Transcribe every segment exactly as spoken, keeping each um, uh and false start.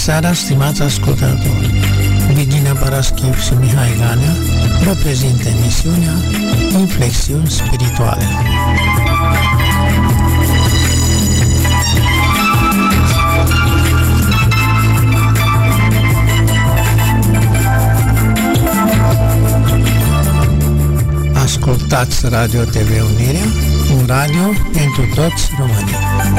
seara, stimați ascultători! Virginia Paraschiv și Mihai Ganea vă prezintă emisiunea Inflexiuni Spirituale. Ascultați Radio T V Unirea, un radio pentru toți românii.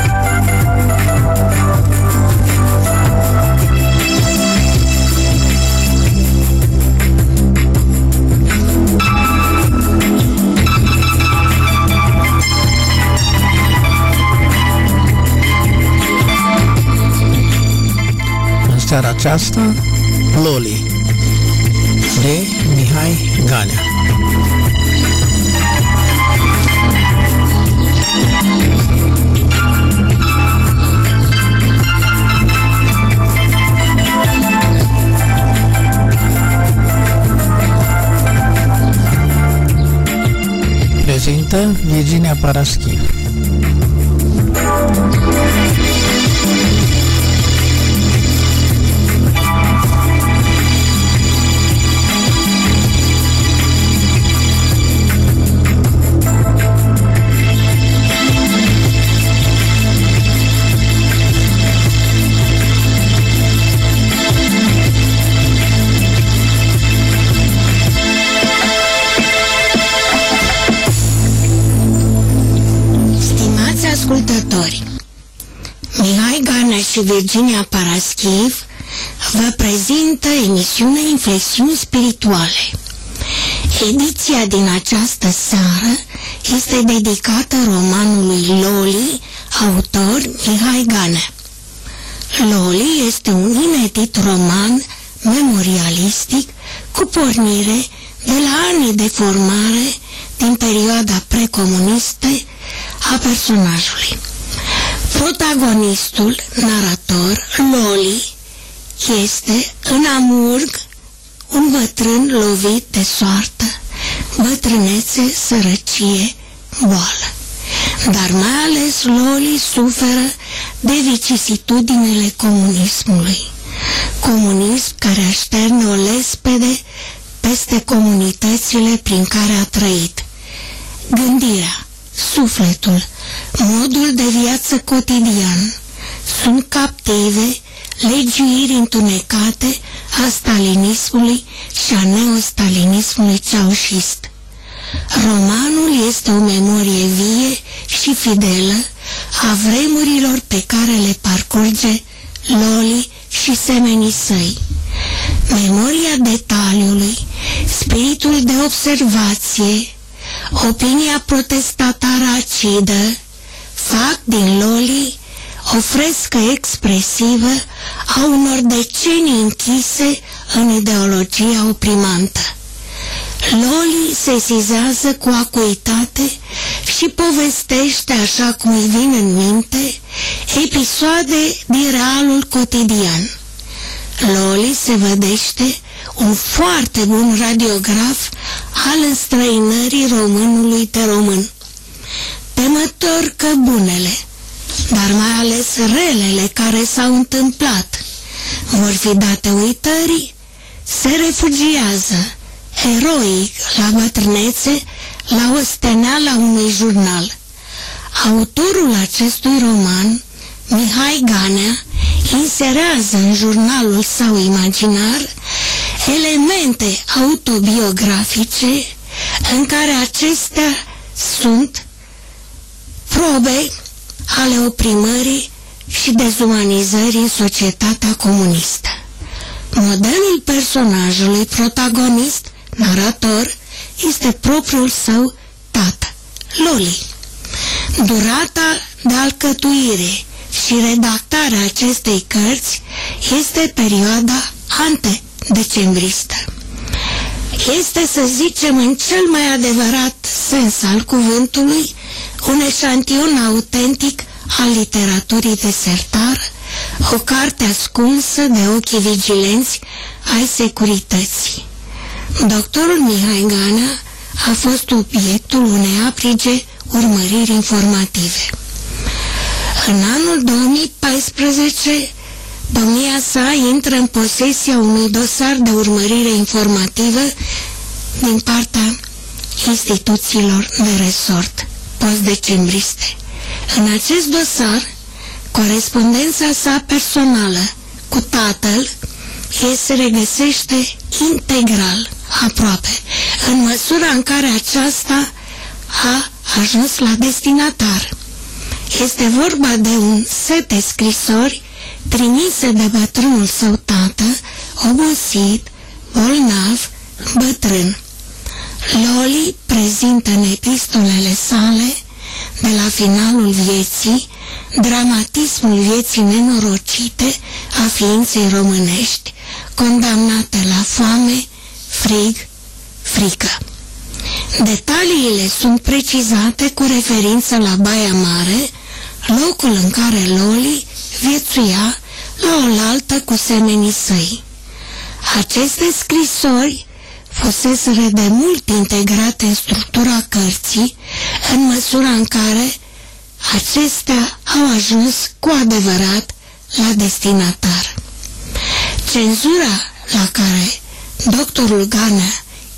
În seara aceasta, Loli, de Mihai Ganea. Prezintă Virginia Paraschiv. Ascultători, Mihai Ganea și Virginia Paraschiv vă prezintă emisiunea Inflexiuni Spirituale. Ediția din această seară este dedicată romanului Loli, autor Mihai Ganea. Loli este un inedit roman memorialistic cu pornire de la anii de formare din perioada precomunistă a personajului. Protagonistul, narator, Loli, este în Amurg un bătrân lovit de soartă, bătrânețe, sărăcie, boală. Dar mai ales Loli suferă de vicisitudinile comunismului. Comunism care așterne o lespede peste comunitățile prin care a trăit. Gândirea, sufletul, modul de viață cotidian sunt captive legiuiri întunecate a stalinismului și a neostalinismului ceaușist. Romanul este o memorie vie și fidelă a vremurilor pe care le parcurge Loli și semenii săi. Memoria detaliului, spiritul de observație, opinia protestatară acidă fac din Loli o frescă expresivă a unor decenii închise în ideologia oprimantă. Loli sesizează cu acuitate și povestește, așa cum îi vin în minte, episoade din realul cotidian. Loli se vedește un foarte bun radiograf al înstrăinării românului de român. Temător că bunele, dar mai ales relele care s-au întâmplat, vor fi date uitării, se refugiază eroic la bătrânețe la osteneala unui jurnal. Autorul acestui roman, Mihai Ganea, inserează în jurnalul său imaginar elemente autobiografice în care acestea sunt probe ale oprimării și dezumanizării în societatea comunistă. Modelul personajului protagonist, narator, este propriul său tată, Loli. Durata de alcătuire și redactarea acestei cărți este perioada antedecembristă. Este, să zicem, în cel mai adevărat sens al cuvântului, un eșantion autentic al literaturii de sertar, o carte ascunsă de ochii vigilenți ai securității. Doctorul Mihai Ganea a fost obiectul unei aprige urmăriri informative. În anul două mii paisprezece, Domnia sa intră în posesia unui dosar de urmărire informativă din partea instituțiilor de resort post-decembriste. În acest dosar, corespondența sa personală cu tatăl ei se regăsește integral, aproape, în măsura în care aceasta a ajuns la destinatar. Este vorba de un set de scrisori trimise de bătrânul său tată, obosit, bolnav, bătrân. Loli prezintă în epistolele sale, de la finalul vieții, dramatismul vieții nenorocite a ființei românești, condamnate la foame, frig, frică. Detaliile sunt precizate cu referință la Baia Mare, locul în care Loli viețuia la oaltă cu semenii săi. Aceste scrisori fuseseră de mult integrate în structura cărții, în măsura în care acestea au ajuns cu adevărat la destinatar. Cenzura la care doctorul Ganea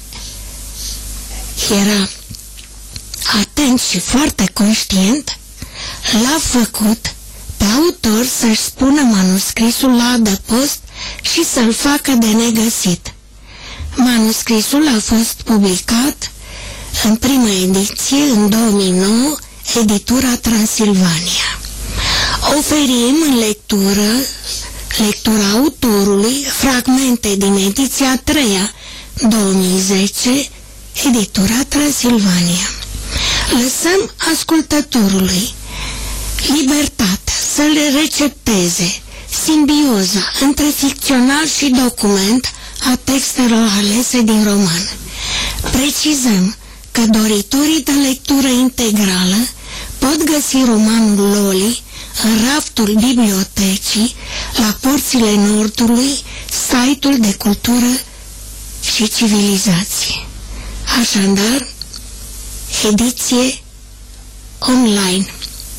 era atent și foarte conștient, l-a făcut pe autor să-și spună manuscrisul la adăpost și să-l facă de negăsit. Manuscrisul a fost publicat în prima ediție în două mii nouă, editura Transilvania. Oferim în lectură lectura autorului fragmente din ediția a treia, două mii zece, editura Transilvania. Lăsăm ascultătorului libertatea să le recepteze simbioza între ficțional și document a textelor alese din roman. Precizăm că doritorii de lectură integrală pot găsi romanul Loli în raftul bibliotecii la Porțile Nordului, site-ul de cultură și civilizație. Așadar, ediție online.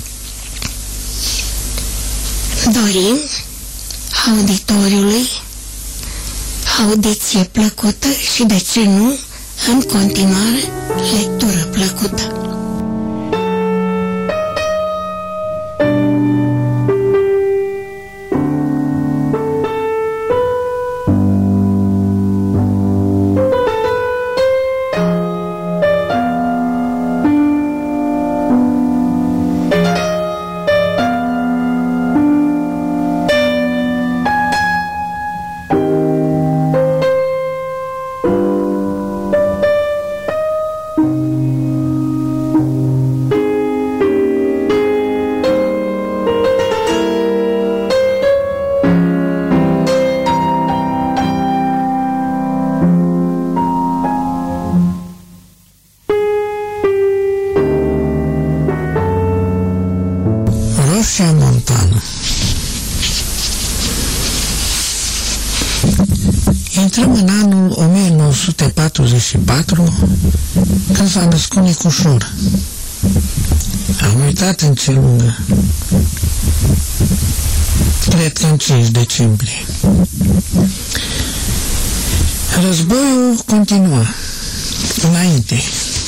Dorim auditoriului audiție plăcută și, de ce nu, în continuare, lectură plăcută. Roșia Montană. Intrăm în anul o mie nouă sute patruzeci și patru, când s-a născut Nicușor. Am uitat în ce lungă. Cred că în cinci decembrie. Războiul continua înainte,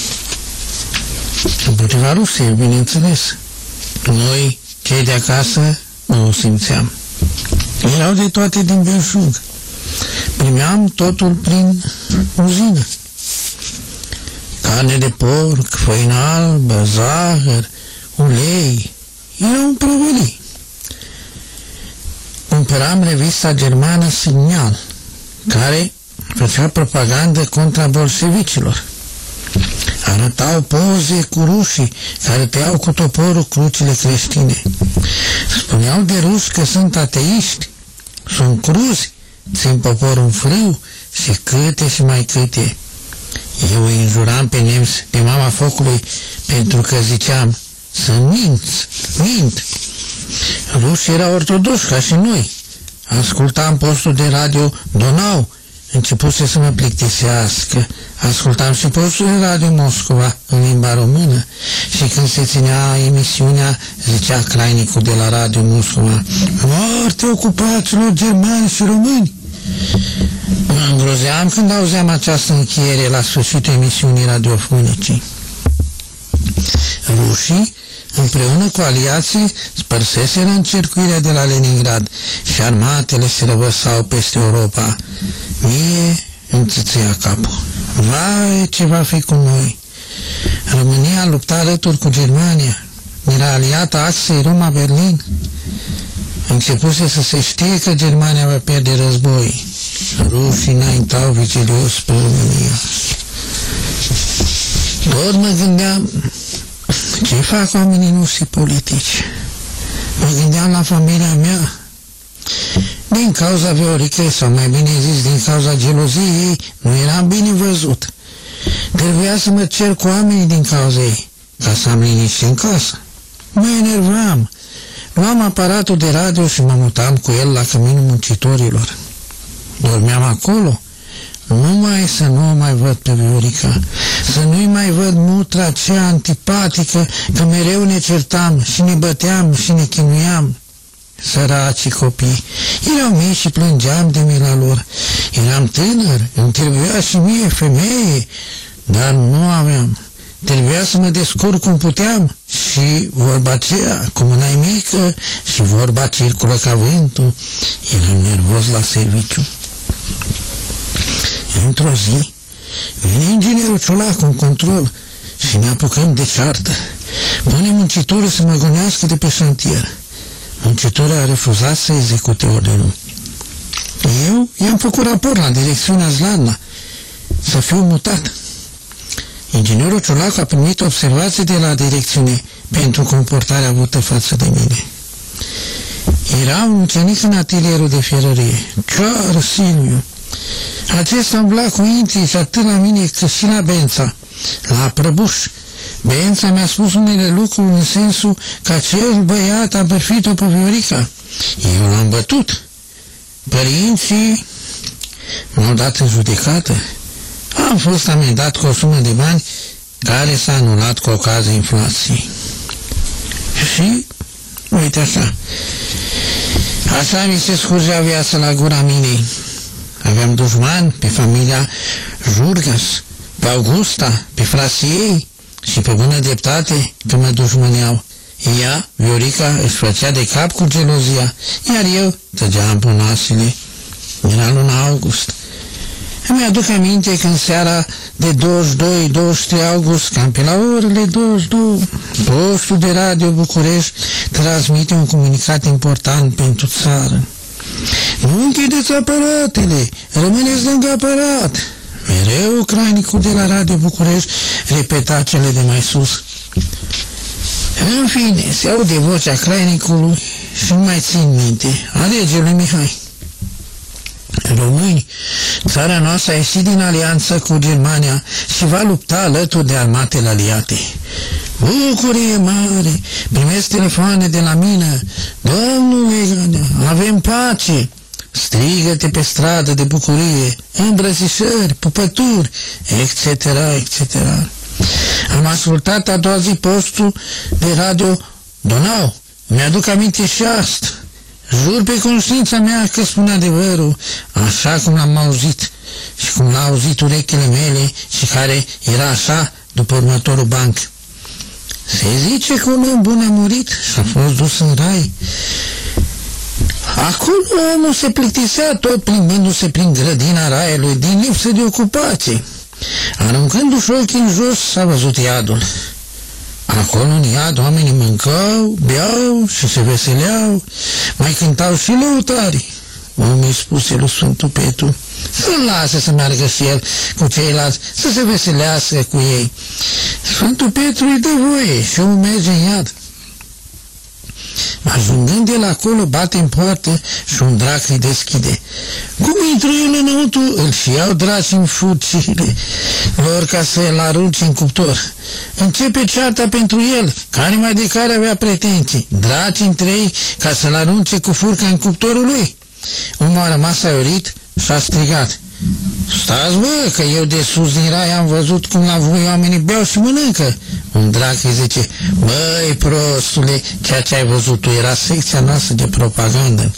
împotriva Rusiei, bineînțeles. Noi, cei de acasă, nu o simțeam. Erau de toate din belșug. Primeam totul prin uzină. Carne de porc, făină albă, zahăr, ulei. Era un prăvălii. Cumpăram revista germană Signal, care făcea propagandă contra bolșevicilor. Arătau poze cu rușii care tăiau cu toporul crucile creștine. Spuneau de ruși că sunt ateiști, sunt cruzi, țin poporul în frâu și câte și mai câte. Eu îi înjuram pe nemți, pe mama focului, pentru că ziceam să minți, mint. Rușii erau ortodoși ca și noi. Ascultam postul de radio Donau, începuse să mă plictisească. Ascultam și postul de Radio Moscova în limba română și când se ținea emisiunea, zicea crainicul de la Radio Moscova: moarte ocupaților germani și români! Mă îngrozeam când auzeam această încheiere la sfârșitul emisiunii radiofonice. Rușii, împreună cu aliații, spărseseră încercuirea de la Leningrad și armatele se răvăsau peste Europa. Mie îmi țâțâia capul. Vai, ce va fi cu noi! România lupta alături cu Germania. Era aliată axei Roma-Berlin. Începuse să se știe că Germania va pierde război. Rușii înaintau vigilios spre România. Tot mă gândeam, ce fac oamenii noștri politici? Mă gândeam la familia mea. Din cauza Vioricăi, sau mai bine zis, din cauza geloziei, nu eram bine văzut. Trebuia să mă cer cu oamenii din cauza ei, ca să am liniște în casă. Mă enervam. Luam aparatul de radio și mă mutam cu el la Căminul Muncitorilor. Dormeam acolo, numai să nu o mai văd pe Viorica, să nu-i mai văd mutra aceea antipatică, că mereu ne certam și ne băteam și ne chinuiam. Săracii copii, erau mici și plângeam de mila lor. Eram tânăr, îmi trebuia și mie femeie, dar nu aveam. Trebuia să mă descurc cum puteam și vorba aceea, cu mâna mică, și vorba circulă ca vântul. Eram nervos la serviciu. Într-o zi, vine inginerul Ciolacu în control și ne apucăm de ceartă. Pune muncitorul să mă gonească de pe șantier. Muncitorul a refuzat să execute ordinul. Eu i-am făcut raport la direcțiunea Zladna să fiu mutat. Inginerul Ciolacu a primit observații de la direcțiune pentru comportarea avută față de mine. Era un ucenic în atelierul de fierărie, Cioară Silviu. Acesta umbla cu inții și atât la mine cât și la Bența, la Prăbuș. Bența mi-a spus unele lucruri în sensul că acel băiat a bărfit-o pe Viorica. Eu l-am bătut. Părinții m-au dat în judecată. Am fost amendat cu o sumă de bani care s-a anulat cu ocazia inflației. Și, uite așa, așa mi se scurgea viața la gura minei. Aveam dușmani pe familia Jurgas, pe Augusta, pe frații ei și pe bună dreptate că mă dușmâneau. Ea, Viorica, își făcea de cap cu gelozia, iar eu tăgeam punoasele. Era luna august. Îmi aduc aminte că în seara de douăzeci și doi douăzeci și trei august, cam pe la orele douăzeci și două, postul de Radio București transmite un comunicat important pentru țară. Nu închideți aparatele, rămâneți lângă aparat. Mereu crainicul de la Radio București repeta cele de mai sus. În fine, se aude vocea crainicului și nu mai țin minte. Alege lui Mihai. Români, țara noastră a ieșit din alianță cu Germania și va lupta alături de armatele aliate. Bucurie mare, primesc telefoane de la mine. Domnule, avem pace. Strigă-te pe stradă de bucurie, îmbrățișări, pupături, et cetera, et cetera. Am ascultat a doua zi postul de Radio Donau. Mi-aduc aminte și asta. Jur pe conștiința mea că spun adevărul, așa cum l-am auzit și cum l-a auzit urechile mele și care era așa după următorul banc. Se zice că un om bun a murit și a fost dus în rai. Acolo omul se plictisea tot plimbându-se prin grădina raiului din lipsă de ocupație. Aruncându-și ochii în jos s-a văzut iadul. Acolo în iad oamenii mâncau, beau și se veseleau, mai cântau și lăutari. Omul spuse lui Sfântul Petru să-l lase să meargă și el cu ceilalți, să se veselească cu ei. Sfântul Petru îi dă voie și omul merge în iad. Ajungând de la acolo, bate în poartă și un drac îi deschide. Cum intră el înăuntru, îl și iau draci în furcile lor ca să-l arunce în cuptor. Începe cearta pentru el, care mai de care avea pretenții. Draci între ei ca să-l arunce cu furca în cuptorul lui. Omul a rămas aiorit și a strigat. Stați, bă, că eu de sus din rai am văzut cum la voi oamenii beau și mănâncă. Un drac îi zice, băi, prostule, ceea ce ai văzut tu era secția noastră de propagandă.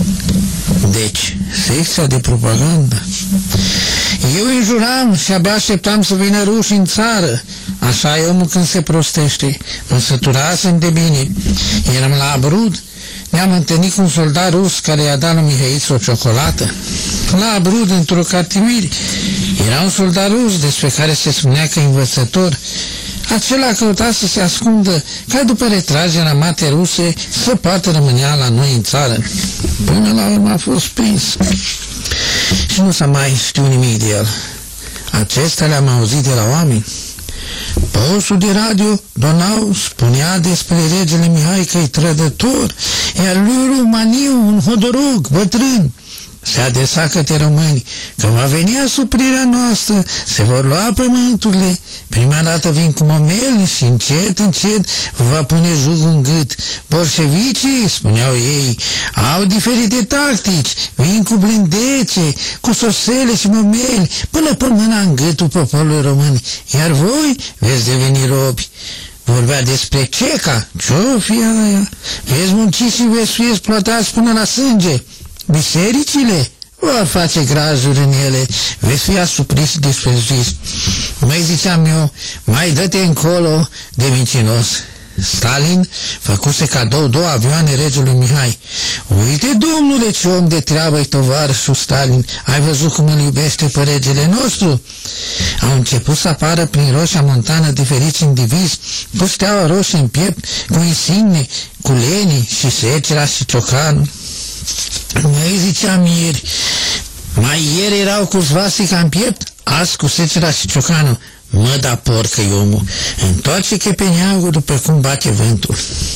Deci, secția de propagandă. Eu înjuram și abia așteptam să vină ruși în țară. Așa e omul când se prostește. Mă săturasem de bine. Eram la Abrud. Ne-am întâlnit cu un soldat rus care i-a dat lui Mihăiță o ciocolată. La Abrud, într-o cartier, era un soldat rus despre care se spunea că învățător. Acela căuta să se ascundă ca după retragerea matei ruse să poată rămânea la noi în țară. Până la urmă a fost prins. Și nu s-a mai știut nimic de el. Acestea le-am auzit de la oameni. Postul de radio Donau spunea despre regele Mihai că e trădător, iar lui Maniu, un hodorog bătrân, se adresa către români că va veni asuprirea noastră, se vor lua pământurile, prima dată vin cu momeli și încet, încet va pune jugul în gât. Bolșevicii, spuneau ei, au diferite tactici, vin cu blindece, cu sosele și momeli, până pun mâna în gâtul poporului român, iar voi veți deveni robi. Vorbea despre ceca, ce-o fi aia? Veți munci și veți fi exploatați până la sânge. Bisericile vor face grazuri în ele, veți fi asupriți și desprețuiți. Mai ziceam eu, mai dă-te încolo de mincinos. Stalin făcuse cadou două avioane regelui Mihai. Uite, domnule, ce om de treabă-i tovarășul Stalin, ai văzut cum îl iubește pe regele nostru? Au început să apară prin Roșia Montană diferiți indivizi, cu steaua roșie în piept, cu insigne, cu lenii și secera și ciocanul. Mai ziceam ieri, mai ieri erau cu svastica în piept, azi cu secera și ciocanul. Mă, da porcă-i omul, întoarce chepeneagul după cum bate vântul.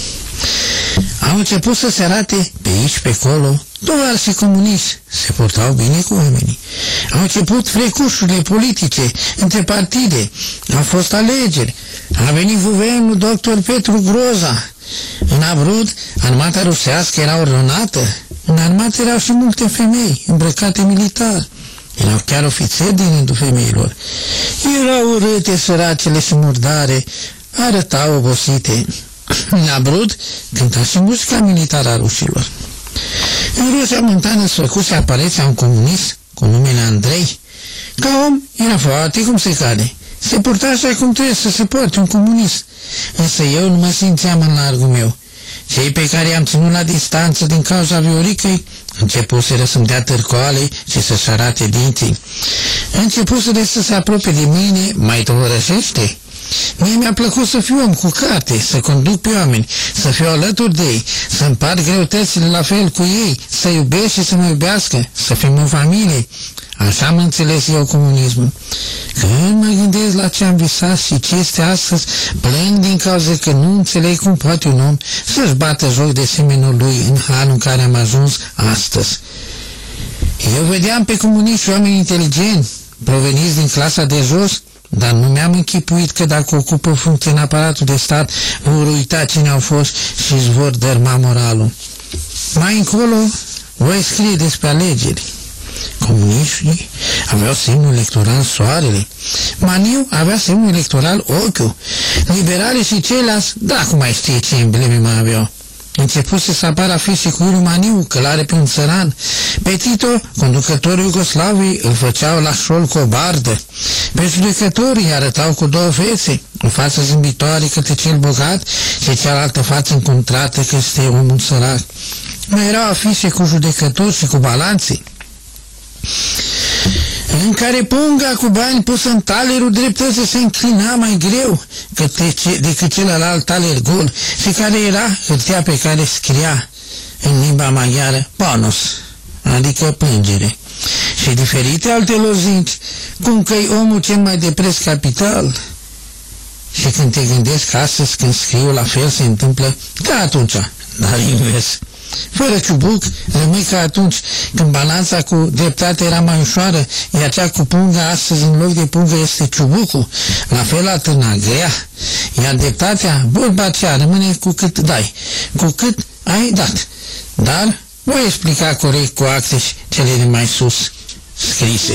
Au început să se arate pe aici, pe acolo, doar și comuniști, se portau bine cu oamenii. Au început frecușurile politice între partide, au fost alegeri, a venit guvernul doctor Petru Groza. În Abrud, armata rusească era ordonată, în armată erau și multe femei îmbrăcate militar. Erau chiar ofițeri din rândul femeilor. Erau urâte, săracele și murdare, arătau obosite. În Abrud cânta și muzica militară a rușilor. În Roșia Montană se făcuse apariția un comunist cu numele Andrei. Ca om era foarte cum se cade. Se purta așa cum trebuie să se poarte un comunist. Însă eu nu mă simțeam în largul meu. Cei pe care i-am ținut la distanță din cauza Vioricăi începuseră să-mi dea târcoale și să-și arate dinții. Începuseră să se apropie de mine mai tovărășește. Mie mi-a plăcut să fiu om cu carte, să conduc pe oameni, să fiu alături de ei, să împart greutățile la fel cu ei, să iubesc și să mă iubească, să fim o familie. Așa am înțeles eu comunismul. Când mă gândesc la ce am visat și ce este astăzi, plâng din cauza că nu înțeleg cum poate un om să-și bată joc de semenul lui în halul în care am ajuns astăzi. Eu vedeam pe comuniști oameni inteligenți, proveniți din clasa de jos, dar nu mi-am închipuit că dacă ocupă funcție în aparatul de stat, vor uita cine au fost și își vor dărma moralul. Mai încolo voi scrie despre alegeri. Comuniștii aveau semnul electoral soarele, Maniu avea semnul electoral ochiul, liberalii și ceilalți, dacă mai știe ce embleme mai aveau. Începuse să apară afișe cu Iuliu Maniu, călare pe un țăran. Pe Tito, conducătorul Iugoslaviei, îl făceau la șol cu o bardă. Pe judecătorii arătau cu două fețe, o față zâmbitoare către cel bogat și cealaltă față încontrată că este omul sărac. Mai erau afișe cu judecători și cu balanțe, în care punga cu bani pusă în talerul dreptății se înclina mai greu decât celălalt taler gol și care era hârtia pe care scria în limba maghiară panos, adică plângere, și diferite alte lozinci, cum că-i omul cel mai de preț capital. Și când te gândești că astăzi când scriu la fel se întâmplă ca atunci, dar invers. Fără ciubuc, rămâi ca atunci când balanța cu dreptate era mai ușoară, iar cea cu punga astăzi în loc de pungă este ciubucul, la fel atârna grea, iar dreptatea, vorba aceea, rămâne cu cât dai, cu cât ai dat. Dar voi explica corect cu acte cele de mai sus. scrise.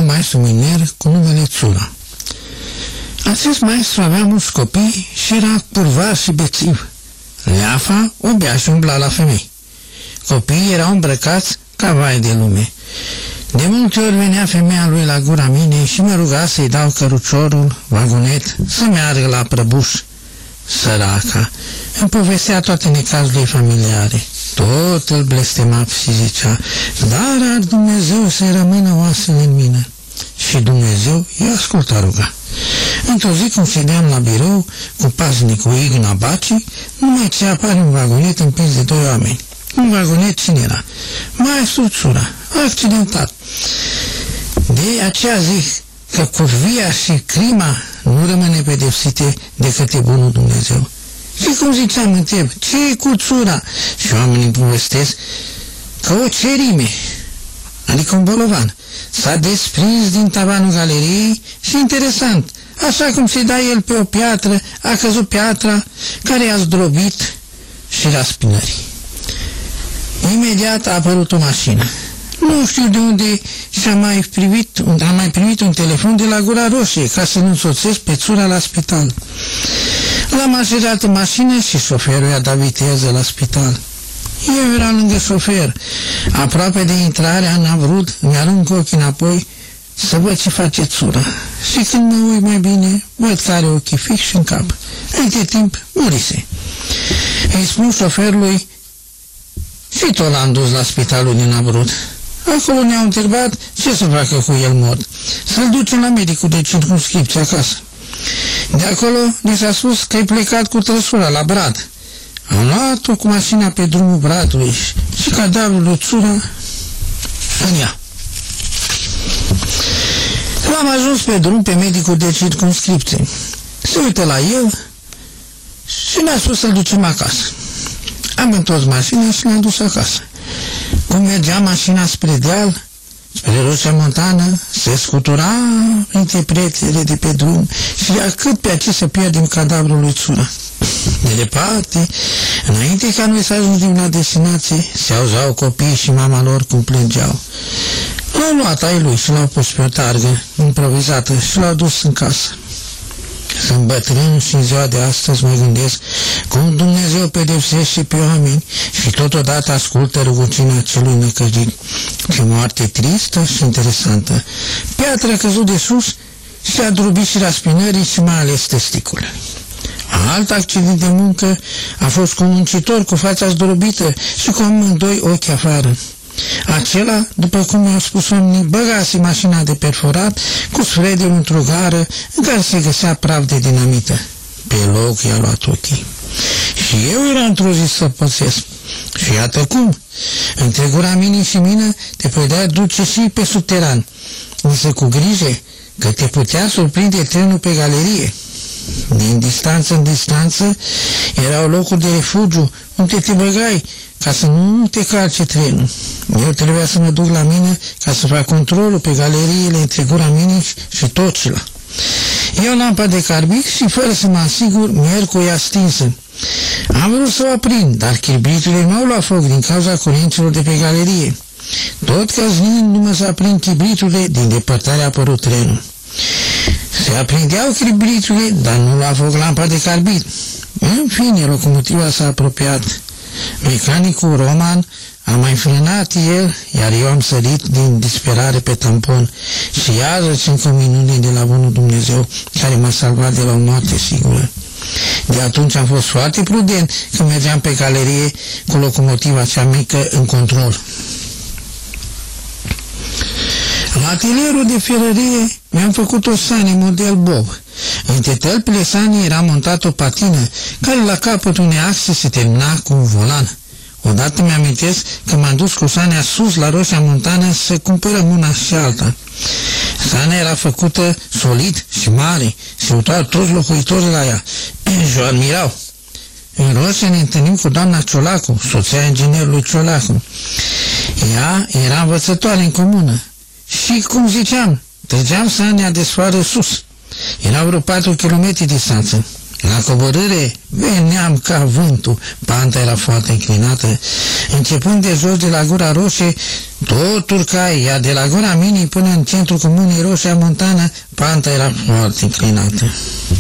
maestru miner cu numele Țura. Acest maestru avea mulți copii și era curvar și bețiv. Leafa obia și umbla la femei. Copiii erau îmbrăcați ca vai de lume. De multe ori venea femeia lui la gura minei și mă ruga să-i dau căruciorul, vagonet, să meargă la prăbuș. Săraca îmi povestea toate necazurile familiare. Tot îl blestema și zicea, dar ar Dumnezeu să-i rămână oasele în mină. Și Dumnezeu i-a ascultat ruga. Într-o zi când ședeam la birou cu paznicul Igna Baci, numai ce apare un vagonet împins de doi oameni. Un vagonet cine era? Maestru Țura, accidentat. De aceea zic că curvia și crima nu rămâne pedepsite de către bunul Dumnezeu. Și cum ziceam, întreb, ce e cu Țura? Și oamenii îmi povestesc că o cerime, adică un bolovan, s-a desprins din tavanul galeriei și interesant, așa cum se da el pe o piatră, a căzut piatra care i-a zdrobit și raspinării. Imediat a apărut o mașină. Nu știu de unde și-a mai privit, am mai primit un telefon de la Gura Roșie ca să nu însoțesc pe Țura la spital. L-am așezat în mașină și șoferul i-a dat viteză la spital. Eu eram lângă șofer. Aproape de intrarea n-am vrut, mi-arunc ochii înapoi să văd ce face Țura. Și când mă uit mai bine, văd că are ochii fix și în cap. Între timp, murise. Îi spun șoferului și tot l-am dus la spitalul din Abrud. Acolo ne-au întrebat ce să facă cu el mort. Să-l ducem la medicul de circumscripție acasă. De acolo ne s-a spus că e plecat cu trăsura la Brad. Am luat-o cu mașina pe drumul Bradului și cadavrul lui Țura în ea. L-am ajuns pe drum pe medicul de circumscripție. Se uită la el și ne-a spus să-l ducem acasă. Am întors mașina și l-am dus acasă. Cum mergea mașina spre deal, spre Roșia Montană, se scutura printre prețele de pe drum și a cât pe aici să pierdem cadavrul lui Țura. De departe, înainte ca noi să ajungem la destinație, se auzeau copiii și mama lor cum plângeau. L-au luat ai lui și l-au pus pe o targă improvizată și l-au dus în casă. Sunt bătrân și în ziua de astăzi mă gândesc cum Dumnezeu pedepsește pe oameni și totodată ascultă rugăciunea celui năcăjit. Ce moarte tristă și interesantă. Piatra a căzut de sus și a drobit și raspinării și mai ales testiculele. Alt accident de muncă a fost cu un muncitor cu fața zdrobită și cu amândoi ochi afară. Acela, după cum mi-au spus oamenii, băgase mașina de perforat cu sfredul într-o gară în care se găsea praf de dinamită. Pe loc i-a luat ochii. Și eu eram într-o zi să pățesc. Și iată cum. Între Gura Minii și Mină te putea duce și pe subteran, însă cu grijă că te putea surprinde trenul pe galerie. Din distanță în distanță erau locuri de refugiu unde te băgai ca să nu te calce trenul. Eu trebuia să mă duc la mine ca să fac controlul pe galeriile între Gura Minii și Tocila. Eu lampa de carbic și fără să mă asigur, merg cu ea stinsă. Am vrut să o aprind, dar chibriturile nu au luat foc din cauza curenților de pe galerie. Tot căznindu-mă să aprind chibriturile, din depărtare a apărut trenul. Se aprindeau chibriturile, dar nu lua foc lampa de carbid. În fine, locomotiva s-a apropiat. Mecanicul Roman a mai frânat el, iar eu am sărit din disperare pe tampon și iarăși încă minune de la bunul Dumnezeu care m-a salvat de la o moarte sigură. De atunci am fost foarte prudent când mergeam pe galerie cu locomotiva cea mică în control. La atelierul de ferărie mi-am făcut o sane model Bob. Între tălpile sanei era montat o patină care la capătul unei axe se termina cu un volan. Odată mi-amintesc că m-am dus cu sanea sus la Roșia Montană să cumpărăm una și alta. Sanea era făcută solid și mare, se uitau toți locuitorii la ea și o admirau. În Roșia ne întâlnim cu doamna Ciolacu, soția inginerului Ciolacu. Ea era învățătoare în comună și, cum ziceam, trăgeam sanea de soară sus. Erau vreo patru kilometri distanță. La coborâre veneam ca vântul, panta era foarte înclinată. Începând de jos de la Gura Roșie, tot urcai, iar de la Gura Minii până în centrul Comunei Roșia Montană, panta era foarte înclinată.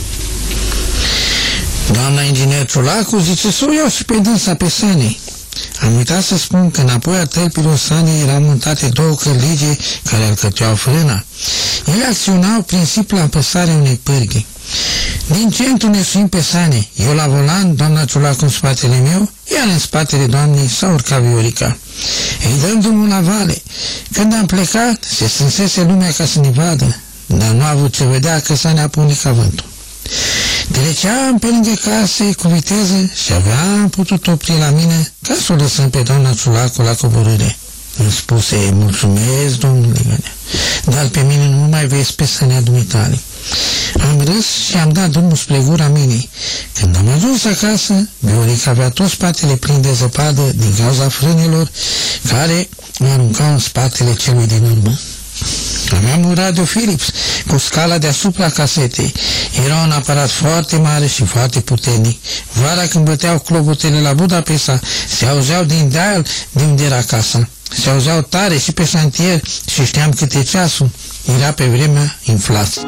Doamna inginer Ciolacu zice să o iau și pe dânsa pe sane. Am uitat să spun că înapoi a tălpilor sanei erau montate două cărlige care alcătuiau frâna. Ele acționau prin simpla apăsare unei pârghii. Din centru ne suim pe sane, eu la volan, doamna Ciolacu în spatele meu, iar în spatele doamnei s-a urcat Viorica. Îi dăm drumul la vale. Când am plecat, se strânsese lumea ca să ne vadă, dar nu a avut ce vedea că s-a neapunit ca vântul. Treceam pe lângă case cu viteză și aveam putut opri la mine ca să o lăsăm pe doamna Ciolacu la coborâre. Îmi spuse, mulțumesc, domnule Gânea, dar pe mine nu mă mai vezi pe sânea dumitale. Am râs și am dat drumul spre Gura Minii. Când am ajuns acasă, Viorica avea tot spatele plin de zăpadă din cauza frânelor care mă aruncau în spatele celui din urmă. Aveam un radio Philips cu scala deasupra casetei. Era un aparat foarte mare și foarte puternic. Vara când băteau clopotele la Budapesta, se auzeau din dial de unde era casa. Se auzeau tare și pe șantier și știam câte ceasul. Era pe vremea inflației.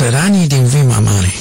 Țăranii din Vima Mare.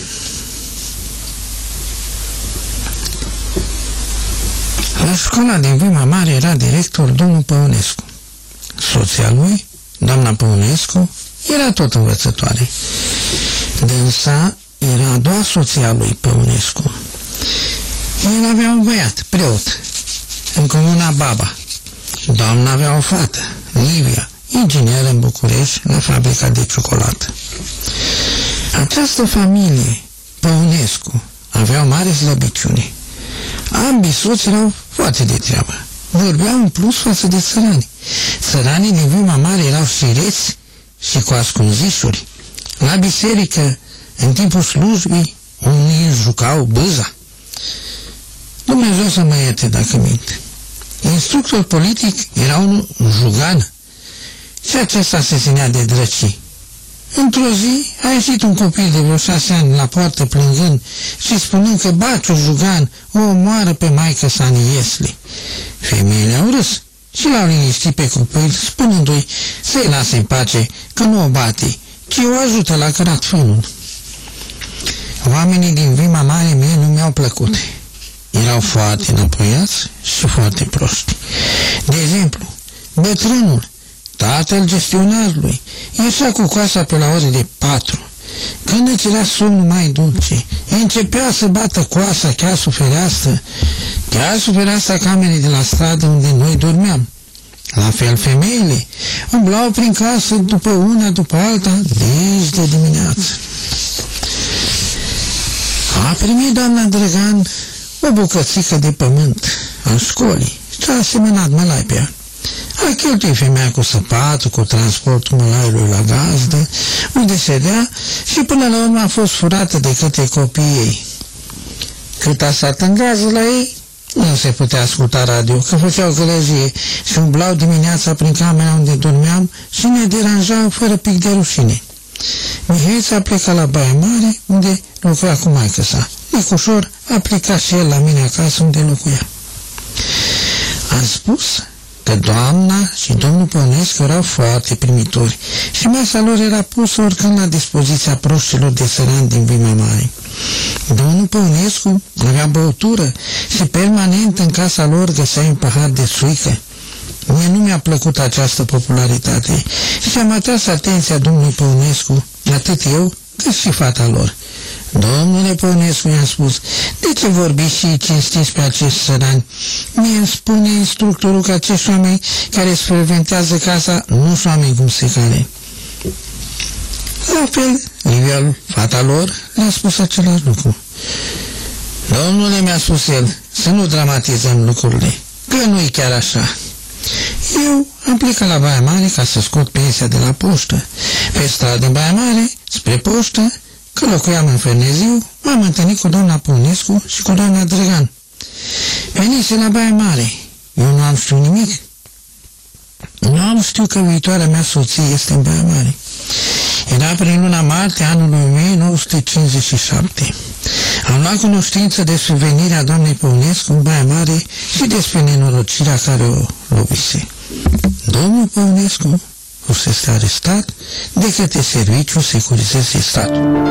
La școala din Vima Mare era director domnul Păunescu. Soția lui, doamna Păunescu, era tot învățătoare. Dânsa era a doua soția lui Păunescu. El avea un băiat, preot, în comuna Baba. Doamna avea o fată, Livia, inginer în București, la fabrica de ciocolată. Această familie, Păunescu, avea o mare slăbiciune. Ambii soți erau foarte de treabă. Vorbeau în plus față de țărani. Țăranii din Vima Mare erau șireți și cu ascunzișuri. La biserică, în timpul slujbii, unii jucau bâza. Dumnezeu să mă ierte dacă mint. Instructor politic era unul jugan și acesta se ținea de drăcii. Într-o zi a ieșit un copil de vreo șase ani la poartă plângând și spunând că Baciu Jugan o omoară pe maică sa Niesli. Femeile au râs și l-au liniștit pe copil, spunându-i să-i lase în pace, că nu o bate, ci o ajută la cărat fânul. Oamenii din Vima Mare mie nu mi-au plăcut. Erau foarte înapoiați și foarte proști. De exemplu, bătrânul, tatăl gestionarului, ieșea cu coasa pe la ore de patru. Când îți era somnul mai dulce, începea să bată coasa chiar sub fereastră, chiar sub fereastra camerei de la stradă unde noi dormeam. La fel femeile umblau prin casă după una după alta, nici de dimineață. A primit doamna Drăgan o bucățică de pământ al școlii și a asemănat mălai pe ea. A cheltuit femeia cu săpatul, cu transportul mălaiului la gazdă, unde sedea și până la urmă a fost furată de către copiii ei. Cât a stat în gază la ei, nu se putea asculta radio, că făceau gălăgie și umblau dimineața prin camera unde dormeam și ne deranjau fără pic de rușine. Mihaița a plecat la Baia Mare, unde lucra cu maică sa. Nicușor a plecat și el la mine acasă, unde locuia. Am spus că doamna și domnul Păunescu erau foarte primitori și masa lor era pusă oricând la dispoziția proștilor de sărani din Vima Mare. Domnul Păunescu avea băutură și permanent în casa lor găsea un pahar de suică. Mie nu mi-a plăcut această popularitate și am atras atenția domnului Păunescu, atât eu cât și fata lor. Domnule Păunescu, i-am spus, de ce vorbiți și cinstiți pe acești sărani? Mie îmi spune instructorul că acești oameni care îți frecventează casa nu sunt oameni cum se care. La fel, Livia, fata lor, le-a spus același lucru. Domnule, mi-a spus el, să nu dramatizăm lucrurile, că nu-i chiar așa. Eu am plecat la Baia Mare ca să scot pensia de la poștă. Pe stradă în Baia Mare, spre poștă, că locuiam în Ferneziu, m-am întâlnit cu doamna Păunescu și cu doamna Drăgan. Venise la Baia Mare. Eu nu am știut nimic. Nu am știut că viitoarea mea soție este în Baia Mare. Era prin luna martie anului o mie nouă sute cincizeci și șapte. Am luat cunoștință despre venirea doamnei Păunescu în Baia Mare și despre nenorocirea care o lovise. Domnul Păunescu fusese arestat de către Serviciul Securității Statului.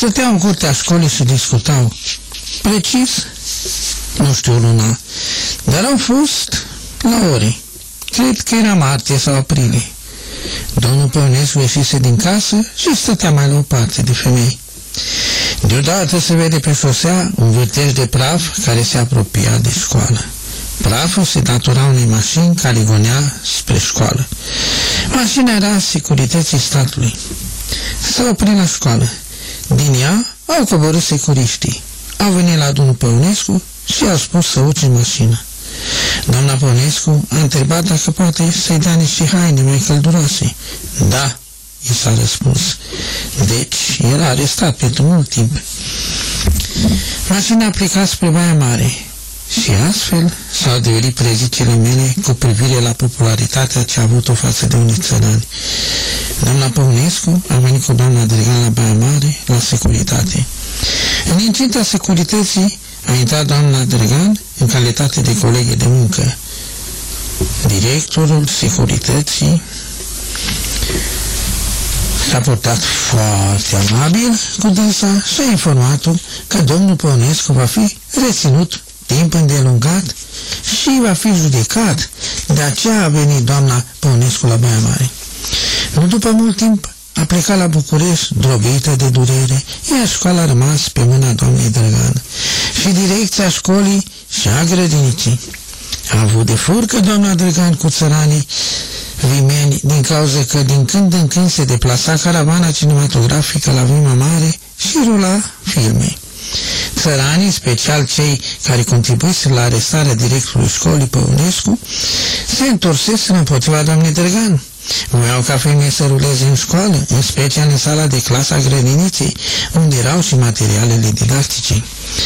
Stăteau în curtea școlii și discutau. Precis, nu știu luna, dar au fost la ore. Cred că era martie sau aprilie. Domnul Păunescu ieșise din casă și stătea mai la o parte de femei. Deodată se vede pe șosea un vârtej de praf care se apropia de școală. Praful se datora unei mașini care gonea spre școală. Mașina era securității statului. S-a oprit la școală. Din ea au coborât securiștii. Au venit la domnul Păunescu și i-au spus să urce în mașină. Doamna Păunescu a întrebat dacă poate să-i dea niște haine mai călduroase. Da, i s-a răspuns. Deci era arestat pentru mult timp. Mașina a plecat spre Baia Mare și astfel s-au adeverit prezicile mele cu privire la popularitatea ce a avut-o față de unii țărani. Doamna Păunescu a venit cu doamna Dregan la Baia Mare la securitate. În incinta securității a intrat doamna Dregan în calitate de colegă de muncă. Directorul securității s-a portat foarte amabil cu dânsa și a informat-o că domnul Păunescu va fi reținut timp îndelungat și va fi judecat. De aceea a venit doamna Păunescu la Baia Mare. Nu după mult timp a plecat la București, drobită de durere, iar școala a rămas pe mâna doamnei Drăgan și direcția școlii și a grădinicii. A avut de furcă doamna Drăgan cu țăranii vimeni din cauza că din când în când se deplasa caravana cinematografică la Vima Mare și rula filme. Țăranii, special cei care contribuiseră la arestarea directorului școlii Păunescu, se întorseseră împotriva doamnei Drăgan. Voiau ca femeie să ruleze în școală, în special în sala de clasă a grădiniței, unde erau și materialele didactice.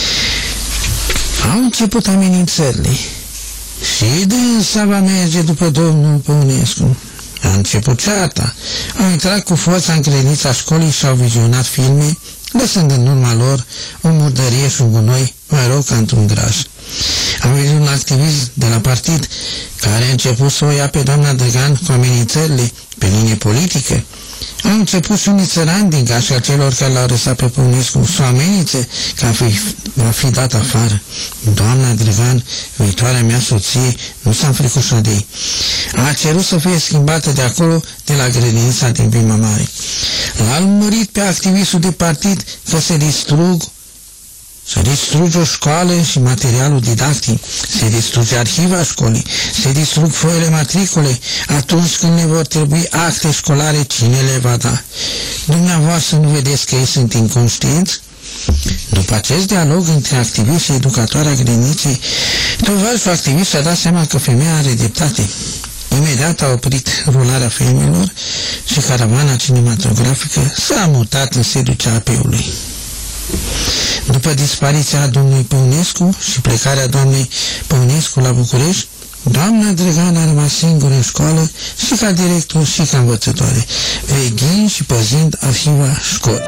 Au început amenințările. Și dânsa va merge după domnul Păunescu. A început cearta. Au intrat cu forța în grădinița școlii și au vizionat filme, lăsând în urma lor o murdărie și un gunoi mai rău ca într-un graj. Am văzut un activist de la partid care a început să o ia pe doamna Drăgan cu amenințările pe linie politică. Au început și unii țărani din gașca celor care l-au arestat pe Păunescu să o amenințe că va fi dat afară. Doamna Drăgan, viitoarea mea soție, nu s-a înfricoșat de ei. A cerut să fie schimbată de acolo, de la grădinița din Vima Mare. L-a urmărit pe activistul de partid că se distrug Se distruge o școală și materialul didactic, se distruge arhiva școlii, se distrug foile matricole. Atunci când ne vor trebui acte școlare, cine le va da? Dumneavoastră nu vedeți că ei sunt inconștienți? După acest dialog între activist și educatoarea grădiniței, tovarășul activist și-a dat seama că femeia are dreptate. Imediat a oprit rularea filmelor și caravana cinematografică s-a mutat în sediul C A P-ului. După dispariția domnului Păunescu și plecarea doamnei Păunescu la București, doamna Drăgan a rămas singură în școală și ca director și ca învățătoare, veghind și păzind arhiva școlii.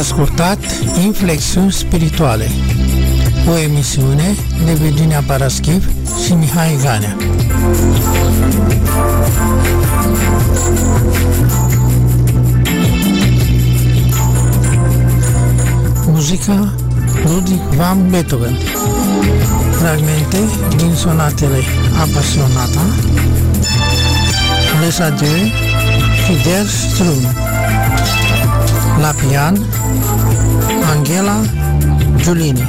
ascultat Inflexiuni Spirituale, o emisiune de Virginia Paraschiv și Mihai Ganea. Muzica Ludwig van Beethoven. Fragmente din sonatele Apassionata, Les Adieux și Der Strum. La pian, Angela Giulini.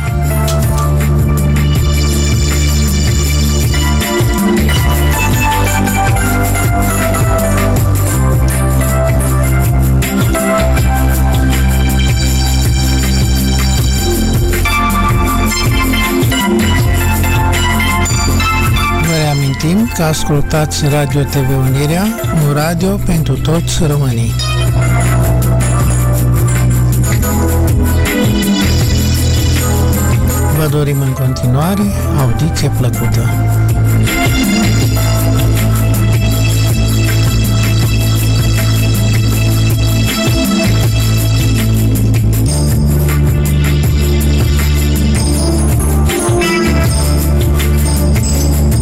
Vă reamintim că ascultați Radio T V Unirea, un radio pentru toți românii. Vă dorim în continuare audiție plăcută.